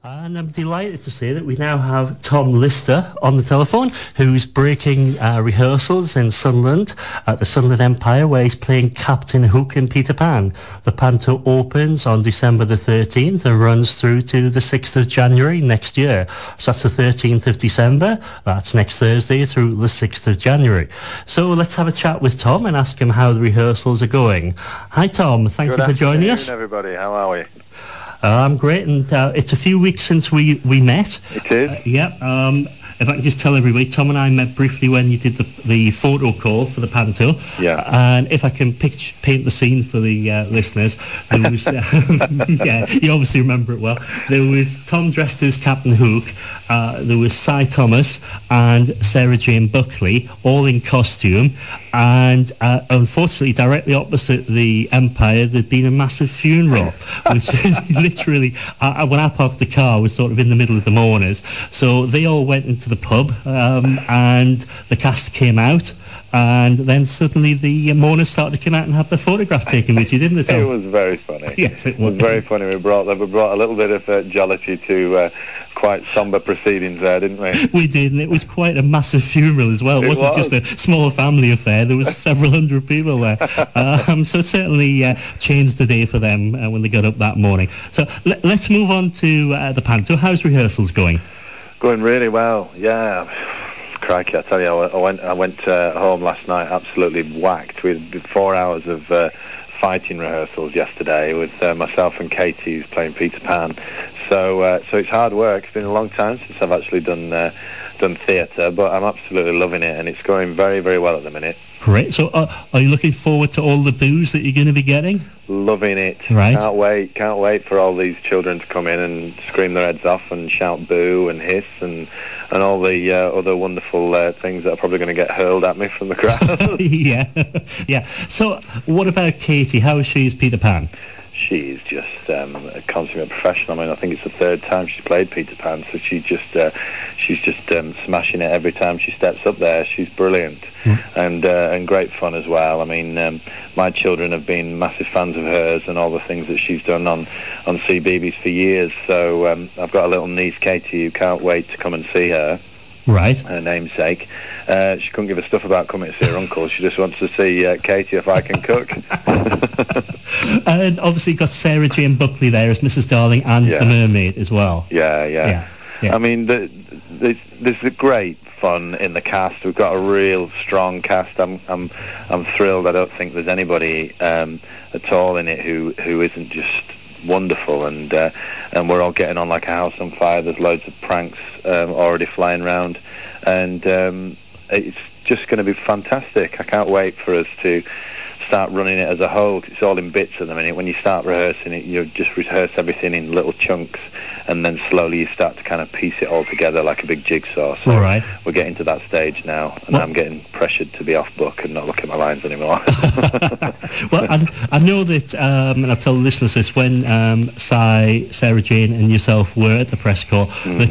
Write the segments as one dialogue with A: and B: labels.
A: And I'm delighted to say that we now have Tom Lister on the telephone, who's breaking rehearsals in Sunderland at the Sunderland Empire, where he's playing Captain Hook in Peter Pan. The panto opens on December the 13th and runs through to the 6th of January next year. So that's the 13th of December. That's next Thursday through the 6th of January. So let's have a chat with Tom and ask him how the rehearsals are going. Hi, Tom. Thank you for joining us.
B: Good afternoon, everybody. How are we?
A: I'm great, and it's a few weeks since we met.
B: It is?
A: Yeah. If I can just tell everybody, Tom and I met briefly when you did the photo call for the panto.
B: Yeah.
A: And if I can paint the scene for the listeners, there was, yeah, you obviously remember it well. There was Tom dressed as Captain Hook, there was Cy Thomas and Sarah Jane Buckley, all in costume, and unfortunately, directly opposite the Empire, there'd been a massive funeral, which is literally, when I parked the car, was sort of in the middle of the mourners, so they all went into the pub, and the cast came out, and then suddenly the mourners started to come out and have their photograph taken with you, didn't they, Tom?
B: It was very funny.
A: Yes, it
B: was very funny. We brought a little bit of jollity to quite sombre proceedings there, didn't we?
A: We did, and it was quite a massive funeral as well. It wasn't just a small family affair. There was several hundred people there. So it certainly changed the day for them when they got up that morning. So let's move on to the panto. How's rehearsals going?
B: Going really well, yeah. Crikey, I tell you, I went home last night absolutely whacked. We had 4 hours of fighting rehearsals yesterday with myself and Katie, who's playing Peter Pan. So it's hard work. It's been a long time since I've actually done theatre, but I'm absolutely loving it, and it's going very, very well at the minute.
A: Great. So are you looking forward to all the boos that you're going to be getting?
B: Loving it.
A: Right.
B: Can't wait for all these children to come in and scream their heads off and shout boo and hiss and all the other wonderful things that are probably going to get hurled at me from the crowd.
A: Yeah. So what about Katie? How is she as Peter Pan?
B: She's just a consummate professional. I mean, I think it's the third time she's played Peter Pan, so she's just smashing it every time she steps up there. She's brilliant, and great fun as well. I mean, my children have been massive fans of hers and all the things that she's done on CBeebies for years. So I've got a little niece, Katie, who can't wait to come and see her.
A: Right.
B: Her namesake. She couldn't give a stuff about coming to see her uncle. She just wants to see Katie if I can cook.
A: And obviously got Sarah Jane Buckley there as Mrs. Darling and the mermaid as well.
B: Yeah. I mean, there's a great fun in the cast. We've got a real strong cast. I'm thrilled. I don't think there's anybody at all in it who isn't just wonderful, and we're all getting on like a house on fire. There's loads of pranks already flying around, and it's just going to be fantastic. I can't wait for us to start running it as a whole. It's all in bits at the minute. When you start rehearsing it, you just rehearse everything in little chunks, and then slowly you start to kind of piece it all together like a big jigsaw. So
A: all right.
B: We're getting to that stage now, and I'm getting pressured to be off book and not look at my lines anymore.
A: Well, I know that, and I'll tell the listeners this, when Sarah Jane and yourself were at the press call,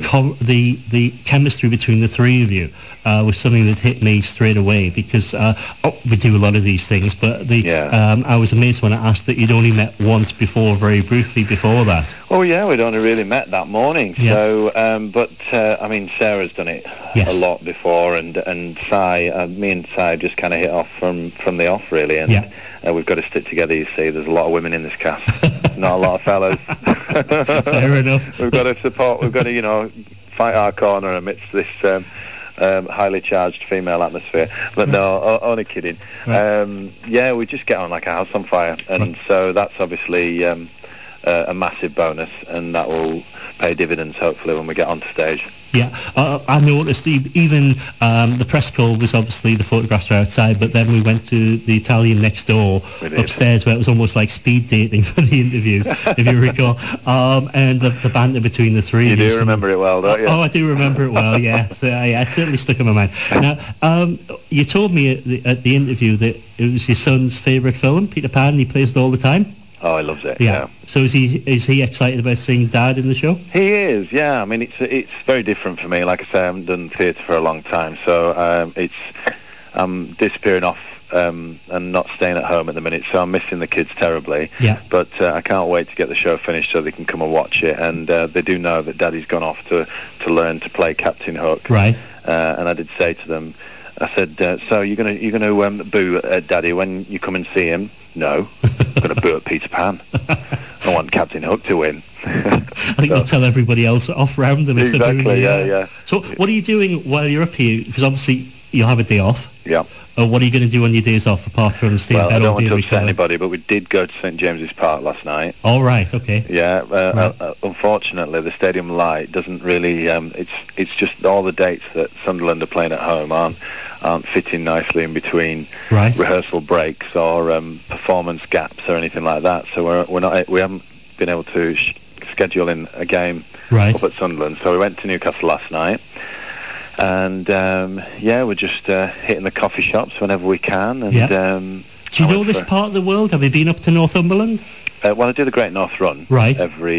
A: the chemistry between the three of you was something that hit me straight away, because we do a lot of these things, but I was amazed when I asked that you'd only met once before, very briefly before that.
B: Oh yeah, we'd only really met that morning.
A: Yeah.
B: So, but I mean, Sarah's done it a lot before, and Cy, me and Cy just kind of hit off from the off, really, and we've got to stick together. You see, there's a lot of women in this cast, not a lot of fellas.
A: Fair enough.
B: We've got to support. We've got to, fight our corner amidst this highly charged female atmosphere. But no, only kidding. Right. We just get on like a house on fire, and so that's obviously a massive bonus, and that will pay dividends hopefully when we get onto stage.
A: Yeah, I noticed even the press call was obviously the photographs were outside, but then we went to the Italian next door upstairs, where it was almost like speed dating for the interviews, if you recall, and the banter between the three.
B: You do remember it well, don't you?
A: Oh, I do remember it well, yes. It certainly stuck in my mind. Now, you told me at the interview that it was your son's favourite film, Peter Pan, he plays it all the time.
B: Oh, he loves it.
A: Yeah. So is he excited about seeing Dad in the show?
B: He is. Yeah. I mean, it's very different for me. Like I say, I haven't done theatre for a long time, so I'm disappearing off and not staying at home at the minute, so I'm missing the kids terribly.
A: Yeah.
B: But I can't wait to get the show finished so they can come and watch it. And they do know that Daddy's gone off to learn to play Captain Hook.
A: Right.
B: And I did say to them, I said, so you're gonna boo at Daddy when you come and see him? No, I'm gonna boo at Peter Pan. I want Captain Hook to win.
A: I think they'll tell everybody else off round them if they're booing.
B: Yeah.
A: So what are you doing while you're up here? Because obviously you'll have a day off.
B: Yeah.
A: What are you going to do on your days off apart from staying in bed
B: I don't
A: all
B: want
A: day
B: to
A: and
B: upset anybody, but we did go to St James's Park last night.
A: All right, okay.
B: Yeah, unfortunately, the stadium light doesn't really. It's just all the dates that Sunderland are playing at home aren't fitting nicely in between rehearsal breaks or performance gaps or anything like that. So we haven't been able to schedule in a game up at Sunderland. So we went to Newcastle last night. And we're just hitting the coffee shops whenever we can. And
A: do you know this part of the world? Have you been up to Northumberland?
B: Well, I do the Great North Run.
A: Right.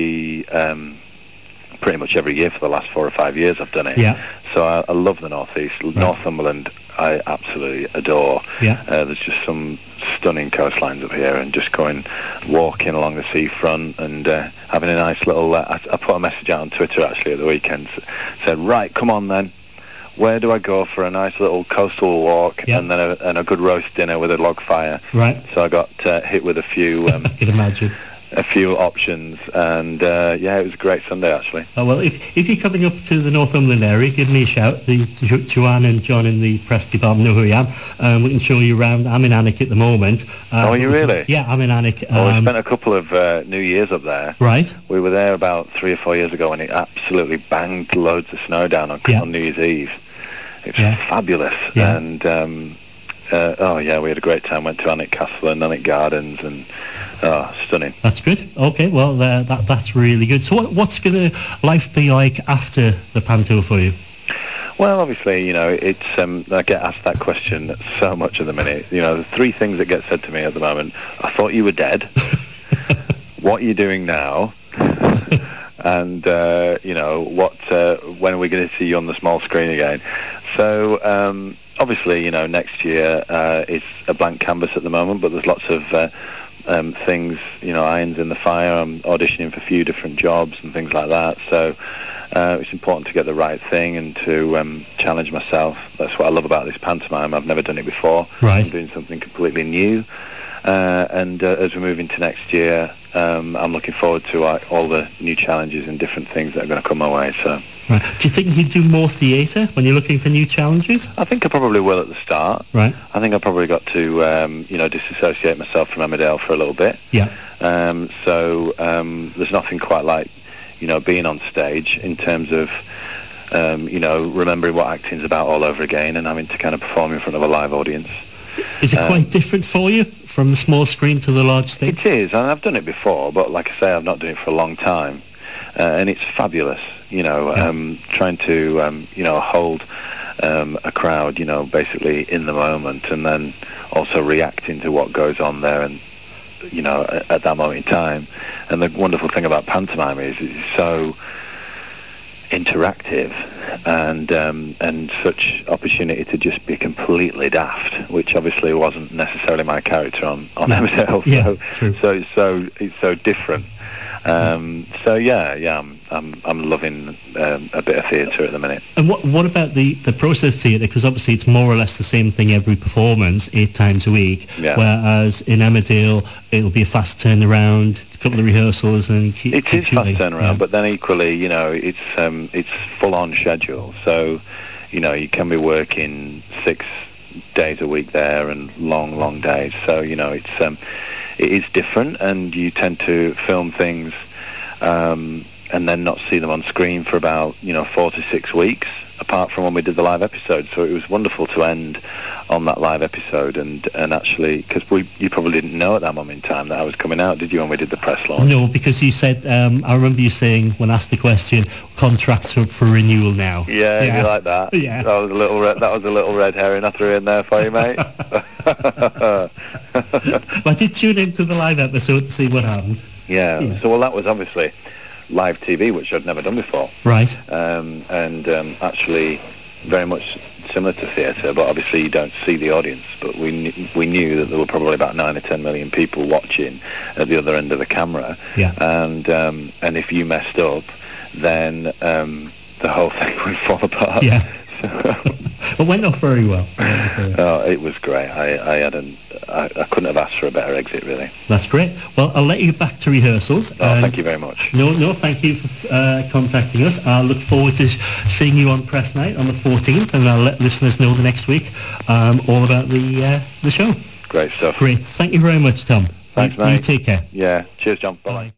B: Pretty much every year for the last 4 or 5 years I've done it.
A: Yeah.
B: So I love the North East. Northumberland I absolutely adore.
A: Yeah.
B: There's just some stunning coastlines up here, and just walking along the seafront and having a nice little... I put a message out on Twitter actually at the weekend, said, right, come on then. Where do I go for a nice little coastal walk and then a good roast dinner with a log fire?
A: Right.
B: So I got hit with a few...
A: I can imagine.
B: A few options, and it was a great Sunday actually.
A: Oh, well, if you're coming up to the Northumberland area, give me a shout. Joanne and John in the press department know who I am. We can show you around. I'm in Alnwick at the moment.
B: Are you really?
A: Yeah, I'm in Alnwick.
B: We spent a couple of New Years up there.
A: Right.
B: We were there about 3 or 4 years ago, and it absolutely banged loads of snow down on New Year's Eve. It was fabulous, and we had a great time. Went to Alnwick Castle and Alnwick Gardens, and stunning. That's good.
A: Okay, well, that's really good. So what's going to life be like after the Panto for you?
B: Well, obviously, it's I get asked that question so much at the minute. The 3 things that get said to me at the moment: I thought you were dead. What are you doing now? And when are we going to see you on the small screen again? So obviously, next year is a blank canvas at the moment, but there's lots of things, irons in the fire. I'm auditioning for a few different jobs and things like that. So it's important to get the right thing and to challenge myself. That's what I love about this pantomime. I've never done it before.
A: Right.
B: I'm doing something completely new. And as we move into next year, I'm looking forward to all the new challenges and different things that are going to come my way. So.
A: Right. Do you think you'd do more theatre when you're looking for new challenges?
B: I think I probably will at the start.
A: Right.
B: I think I probably got to, disassociate myself from Emmerdale for a little bit.
A: Yeah.
B: So there's nothing quite like, being on stage in terms of, remembering what acting's about all over again and having to kind of perform in front of a live audience.
A: Is it quite different for you from the small screen to the large stage?
B: It is, and I've done it before, but like I say, I've not done it for a long time. And it's fabulous, trying to, hold a crowd, basically in the moment, and then also reacting to what goes on there and, at that moment in time. And the wonderful thing about pantomime is it's so interactive and such opportunity to just be completely daft, which obviously wasn't necessarily my character on Emmerdale. So it's so different. I'm loving a bit of theatre at the minute.
A: And what about the process theatre? Because obviously it's more or less the same thing every performance, 8 times a week.
B: Yeah.
A: Whereas in Emmerdale, it'll be a fast turnaround, a couple of rehearsals, and keep
B: shooting. Fast turnaround,
A: yeah.
B: But then equally, it's full on schedule. So, you can be working 6 days a week there and long days. So it is different, and you tend to film things and then not see them on screen for about 4 to 6 weeks, apart from when we did the live episode. So it was wonderful to end on that live episode, and actually, because you probably didn't know at that moment in time that I was coming out, did you, when we did the press launch?
A: No, because you said, I remember you saying when asked the question, contracts are up for renewal now.
B: Yeah. You like that?
A: Yeah.
B: That was a little red herring I threw in there for you, mate.
A: I did tune into the live episode to see what happened.
B: Yeah. So, that was obviously live TV, which I'd never done before.
A: Right.
B: And actually very much similar to theatre, but obviously you don't see the audience. But we knew that there were probably about 9 or 10 million people watching at the other end of the camera.
A: Yeah.
B: And if you messed up, then the whole thing would fall apart.
A: Yeah. It went off very well.
B: Oh, it was great. I couldn't have asked for a better exit, really.
A: That's great. Well, I'll let you back to rehearsals.
B: Thank you very much.
A: No, thank you for contacting us. I look forward to seeing you on press night on the 14th, and I'll let listeners know the next week all about the show.
B: Great stuff.
A: Great. Thank you very much, Tom.
B: Thanks, mate.
A: You take care.
B: Yeah. Cheers, John. Bye.
A: Bye.